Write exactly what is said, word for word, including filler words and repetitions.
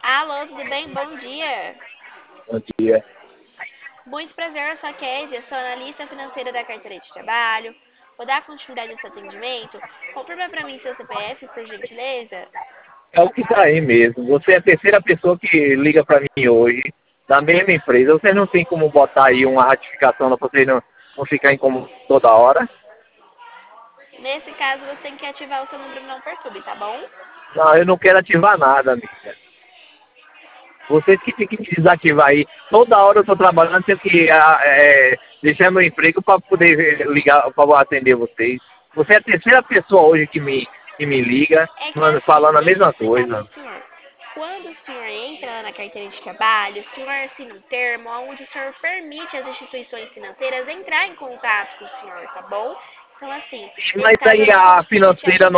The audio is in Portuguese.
Alô, tudo bem? Bom dia. Bom dia. Muito prazer, eu sou a Kézia, sou analista financeira da carteira de trabalho. Vou dar continuidade ao seu atendimento. Confirma para mim seu C P F, por gentileza. É o que está aí mesmo. Você é a terceira pessoa que liga para mim hoje, da mesma empresa. Vocês não tem como botar aí uma ratificação para vocês não, não ficar incomodando toda hora? Nesse caso, você tem que ativar o seu número não perturbe, tá bom? Não, eu não quero ativar nada, amiga. Vocês que têm que me desativar aí. Toda hora eu estou trabalhando, tenho que ah, é, deixar meu emprego para poder ligar, para atender vocês. Você é a terceira pessoa hoje que me, que me liga, É que mano, assim, falando a deixa eu mesma explicar para coisa. o senhor. Quando o senhor entra lá na carteira de trabalho, o senhor assina um termo onde o senhor permite às instituições financeiras entrar em contato com o senhor, tá bom? Então, assim, nesse Mas caso eu aí não a consigo te financeira ajudar.